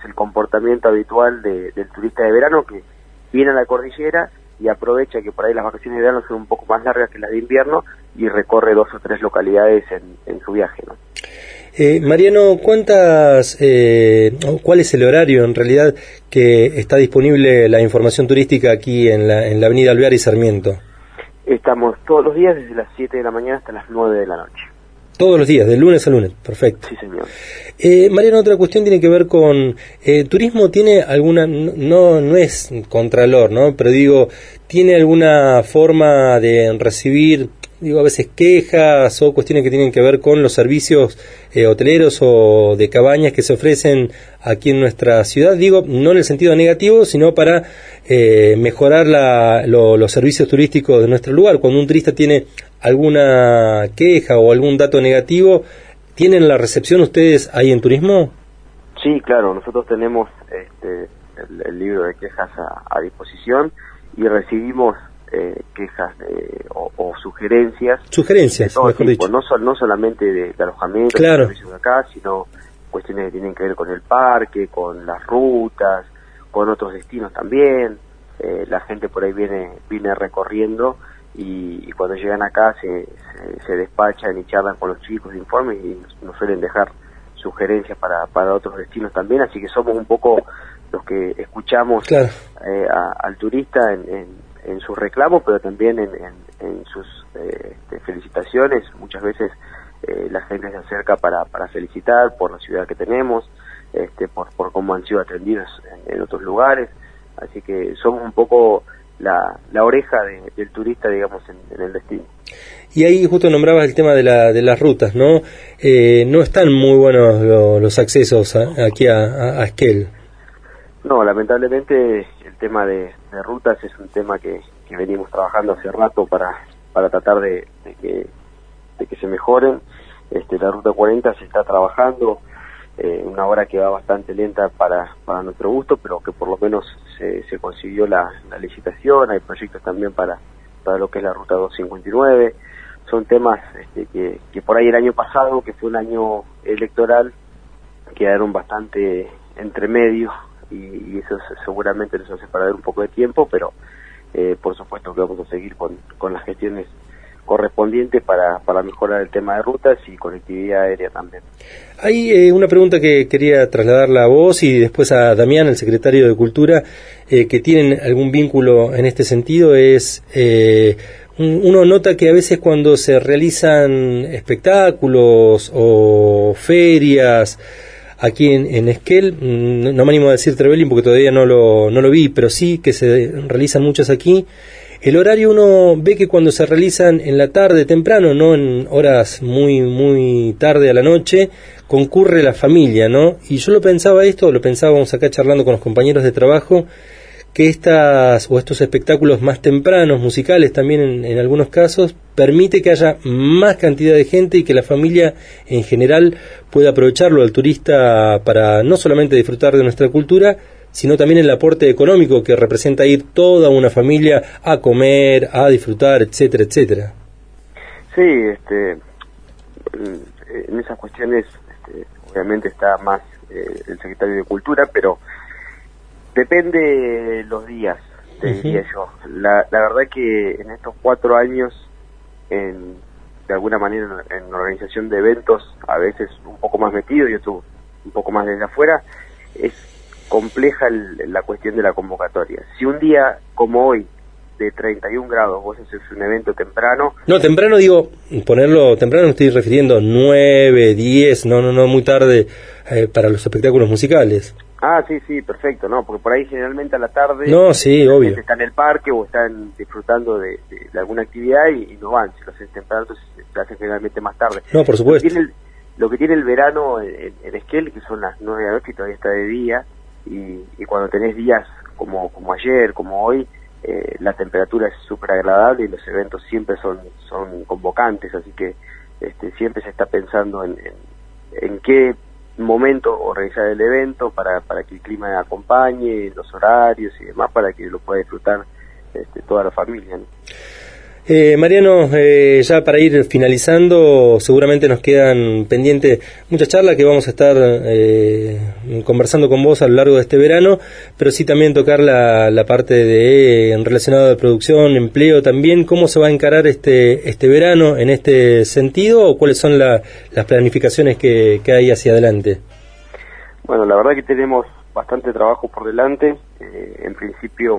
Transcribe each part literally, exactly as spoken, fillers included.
es el comportamiento habitual de, del turista de verano que viene a la cordillera y aprovecha que por ahí las vacaciones de verano son un poco más largas que las de invierno y recorre dos o tres localidades en, en su viaje, ¿no? Eh, Mariano, ¿cuántas, eh, cuál es el horario en realidad que está disponible la información turística aquí en la, en la avenida Alvear y Sarmiento? Estamos todos los días desde las siete de la mañana hasta las nueve de la noche. Todos los días, de lunes a lunes, perfecto. Sí, señor. Eh, Mariano, otra cuestión tiene que ver con eh, turismo. ¿Tiene alguna, no no es contralor, ¿no? Pero digo, ¿tiene alguna forma de recibir, digo, a veces quejas o cuestiones que tienen que ver con los servicios eh, hoteleros o de cabañas que se ofrecen aquí en nuestra ciudad? Digo, no en el sentido negativo, sino para eh, mejorar la, lo, los servicios turísticos de nuestro lugar. Cuando un turista tiene alguna queja o algún dato negativo, ¿tienen la recepción ustedes ahí en turismo? Sí, claro, nosotros tenemos este, el, el libro de quejas a, a disposición y recibimos eh, quejas de, o, o sugerencias. Sugerencias, de todo mejor tipo, dicho. no, sol, no solamente de, de alojamiento, claro. de servicios de acá, sino cuestiones que tienen que ver con el parque, con las rutas, con otros destinos también. Eh, la gente por ahí viene, viene recorriendo y, y cuando llegan acá se, se, se despachan y charlan con los chicos de informes y nos, nos suelen dejar sugerencias para, para otros destinos también, así que somos un poco los que escuchamos claro. eh, a, al turista en, en, en sus reclamos, pero también en, en, en sus eh, este, felicitaciones. Muchas veces eh, la gente se acerca para, para felicitar por la ciudad que tenemos, este, por, por cómo han sido atendidos en, en otros lugares, así que somos un poco la, la oreja de, del turista, digamos, en, en el destino. Y ahí justo nombrabas el tema de, la, de las rutas, ¿no? Eh, no están muy buenos lo, los accesos a, aquí a, a, a Esquel. No, lamentablemente el tema de, de rutas es un tema que, que venimos trabajando hace rato para, para tratar de, de, que, de que se mejoren. Este, la Ruta cuarenta se está trabajando, eh, una obra que va bastante lenta para, para nuestro gusto, pero que por lo menos se, se consiguió la, la licitación. Hay proyectos también para, para lo que es la Ruta doscientos cincuenta y nueve. Son temas este, que, que por ahí el año pasado, que fue un año electoral, quedaron bastante entre medio y, y eso seguramente nos hace perder un poco de tiempo, pero eh, por supuesto que vamos a seguir con, con las gestiones correspondientes para, para mejorar el tema de rutas y conectividad aérea también. Hay eh, una pregunta que quería trasladarla a vos y después a Damián, el secretario de Cultura, eh, que tienen algún vínculo en este sentido. Es eh, uno nota que a veces cuando se realizan espectáculos o ferias aquí en, en Esquel, no me animo a decir Trevelin porque todavía no lo, no lo vi, pero sí que se realizan muchas aquí. El horario uno ve que cuando se realizan en la tarde temprano, no en horas muy muy tarde a la noche, concurre la familia, ¿no? Y yo lo pensaba esto, lo pensábamos acá charlando con los compañeros de trabajo, que estas o estos espectáculos más tempranos, musicales también en, en algunos casos, permite que haya más cantidad de gente y que la familia en general pueda aprovecharlo al turista para no solamente disfrutar de nuestra cultura, sino también el aporte económico que representa ir toda una familia a comer, a disfrutar, etcétera, etcétera. Sí, este, en esas cuestiones este, obviamente está más eh, el secretario de Cultura, pero depende los días, te uh-huh. diría yo. La, la verdad que en estos cuatro años, en, de alguna manera en, en organización de eventos, a veces un poco más metido y otro un poco más desde afuera, es compleja el, la cuestión de la convocatoria. Si un día como hoy, de treinta y un grados, vos haces un evento temprano... No, temprano digo, ponerlo temprano, me estoy refiriendo nueve, diez, no, no, no, muy tarde eh, para los espectáculos musicales. Ah, sí, sí, perfecto, no, porque por ahí generalmente a la tarde... No, sí, la obvio. gente está en el parque o están disfrutando de, de, de alguna actividad y, y no van. Si lo haces temprano, entonces se hace generalmente más tarde. No, por supuesto. Lo que tiene el, lo que tiene el verano en, en Esquel, que son las nueve de la noche y todavía está de día, y, y cuando tenés días como, como ayer, como hoy, eh, la temperatura es súper agradable y los eventos siempre son, son convocantes, así que este, siempre se está pensando en, en, en qué momento organizar el evento para, para que el clima acompañe, los horarios y demás, para que lo pueda disfrutar este, toda la familia, ¿no? Eh, Mariano, eh, ya para ir finalizando, seguramente nos quedan pendientes muchas charlas que vamos a estar eh, conversando con vos a lo largo de este verano, pero sí también tocar la, la parte de en relacionado de producción, empleo también. ¿Cómo se va a encarar este este verano en este sentido o cuáles son la, las planificaciones que, que hay hacia adelante? Bueno, la verdad que tenemos bastante trabajo por delante. Eh, en principio,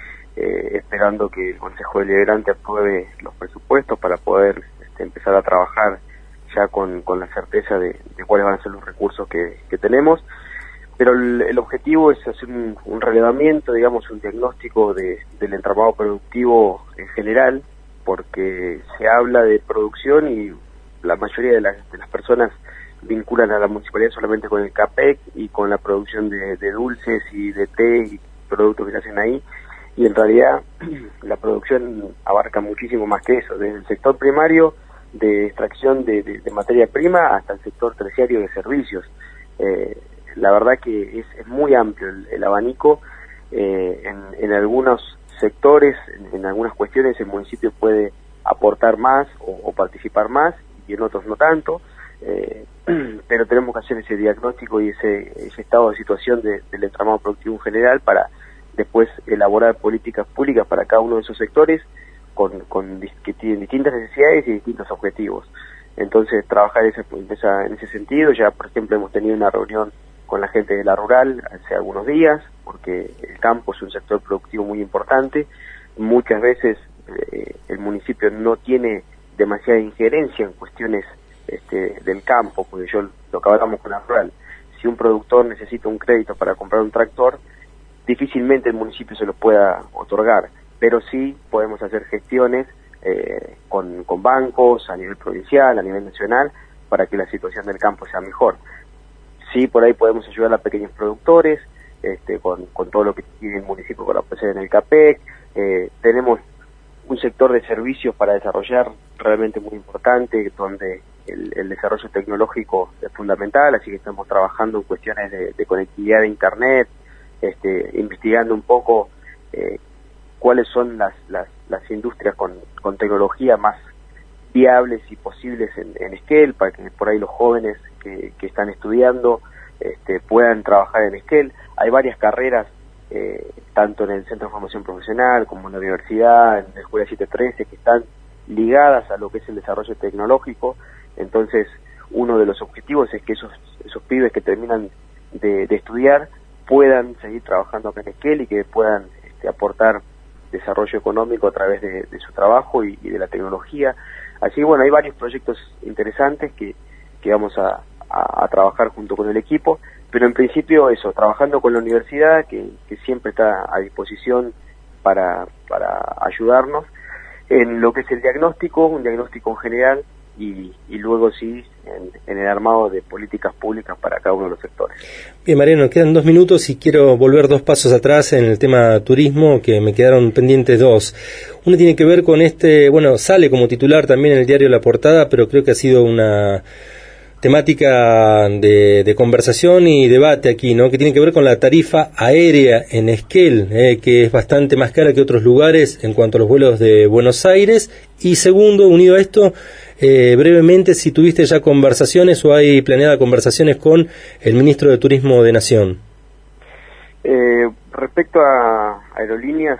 Eh, esperando que el Consejo Deliberante apruebe los presupuestos para poder este, empezar a trabajar ya con, con la certeza de, de cuáles van a ser los recursos que, que tenemos, pero el, el objetivo es hacer un, un relevamiento, digamos, un diagnóstico de, del entramado productivo en general, porque se habla de producción y la mayoría de las, de las personas vinculan a la municipalidad solamente con el CAPEC y con la producción de, de dulces y de té y productos que se hacen ahí, y en realidad la producción abarca muchísimo más que eso, desde el sector primario de extracción de, de, de materia prima hasta el sector terciario de servicios. Eh, la verdad que es, es muy amplio el, el abanico. Eh, en, en algunos sectores, en, en algunas cuestiones el municipio puede aportar más o, o participar más y en otros no tanto, eh, pero tenemos que hacer ese diagnóstico y ese, ese estado de situación de, del entramado productivo en general para después elaborar políticas públicas para cada uno de esos sectores con, con que tienen distintas necesidades y distintos objetivos. Entonces, trabajar ese, esa, en ese sentido. Ya, por ejemplo, hemos tenido una reunión con la gente de la rural hace algunos días, porque el campo es un sector productivo muy importante. Muchas veces eh, el municipio no tiene demasiada injerencia en cuestiones este, del campo, porque yo lo que hablamos con la rural, si un productor necesita un crédito para comprar un tractor, difícilmente el municipio se lo pueda otorgar, pero sí podemos hacer gestiones eh, con, con bancos a nivel provincial, a nivel nacional, para que la situación del campo sea mejor. Sí, por ahí podemos ayudar a pequeños productores, este, con, con todo lo que tiene el municipio para ofrecer en el CAPEC. Eh, tenemos un sector de servicios para desarrollar realmente muy importante, donde el, el desarrollo tecnológico es fundamental, así que estamos trabajando en cuestiones de, de conectividad de Internet, Este, investigando un poco eh, cuáles son las, las, las industrias con, con tecnología más viables y posibles en, en Esquel, para que por ahí los jóvenes que, que están estudiando este, puedan trabajar en Esquel. Hay varias carreras, eh, tanto en el Centro de Formación Profesional como en la universidad, en la Escuela siete trece, que están ligadas a lo que es el desarrollo tecnológico. Entonces, uno de los objetivos es que esos, esos pibes que terminan de, de estudiar puedan seguir trabajando acá en Esquel y que puedan este, aportar desarrollo económico a través de, de su trabajo y, y de la tecnología. Así que bueno, hay varios proyectos interesantes que, que vamos a, a, a trabajar junto con el equipo, pero en principio eso, trabajando con la universidad, que, que siempre está a disposición para, para ayudarnos en lo que es el diagnóstico, un diagnóstico en general, y, y luego sí en, en el armado de políticas públicas para cada uno de los sectores. Bien, Mariano, quedan dos minutos y quiero volver dos pasos atrás en el tema turismo, que me quedaron pendientes dos. Uno tiene que ver con este, bueno, sale como titular también en el diario La Portada, pero creo que ha sido una temática de, de conversación y debate aquí, ¿no? Que tiene que ver con la tarifa aérea en Esquel, eh, que es bastante más cara que otros lugares en cuanto a los vuelos de Buenos Aires. Y segundo, unido a esto, eh, brevemente, si tuviste ya conversaciones o hay planeadas conversaciones con el ministro de Turismo de Nación. Eh, respecto a aerolíneas,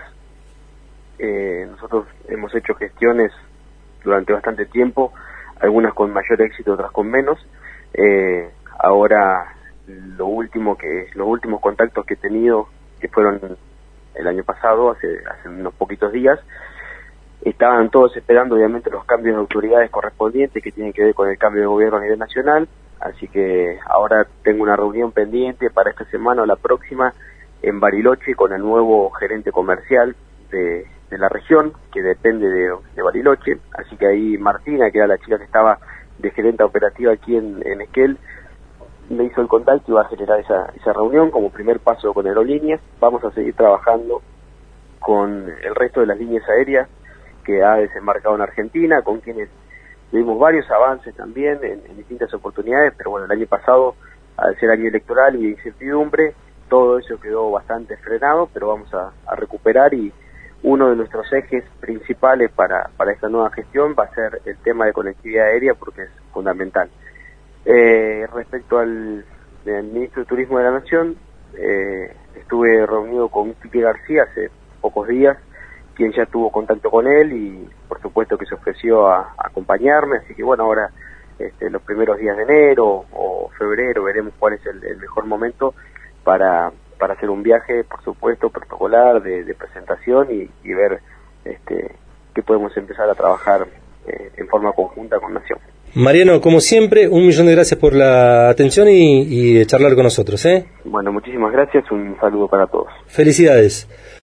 eh, nosotros hemos hecho gestiones durante bastante tiempo, algunas con mayor éxito, otras con menos. Eh, ahora, lo último que, los últimos contactos que he tenido, que fueron el año pasado, hace, hace unos poquitos días, estaban todos esperando obviamente los cambios de autoridades correspondientes que tienen que ver con el cambio de gobierno a nivel nacional, así que ahora tengo una reunión pendiente para esta semana o la próxima en Bariloche con el nuevo gerente comercial de, de la región, que depende de, de Bariloche, así que ahí Martina, que era la chica que estaba de gerente operativa aquí en, en Esquel, me hizo el contacto y va a generar esa, esa reunión como primer paso con aerolíneas. Vamos a seguir trabajando con el resto de las líneas aéreas que ha desembarcado en Argentina, con quienes tuvimos varios avances también en, en distintas oportunidades, pero bueno, el año pasado, al ser año electoral y de incertidumbre, todo eso quedó bastante frenado, pero vamos a, a recuperar y uno de nuestros ejes principales para, para esta nueva gestión va a ser el tema de conectividad aérea, porque es fundamental. Eh, respecto al, al ministro de Turismo de la Nación, eh, estuve reunido con Quique García hace pocos días, quien ya tuvo contacto con él y por supuesto que se ofreció a, a acompañarme, así que bueno, ahora este, los primeros días de enero o febrero veremos cuál es el, el mejor momento para, para hacer un viaje, por supuesto, protocolar, de, de presentación y, y ver este, que podemos empezar a trabajar eh, en forma conjunta con Nación. Mariano, como siempre, un millón de gracias por la atención y, y de charlar con nosotros, ¿eh? Bueno, muchísimas gracias, un saludo para todos. Felicidades.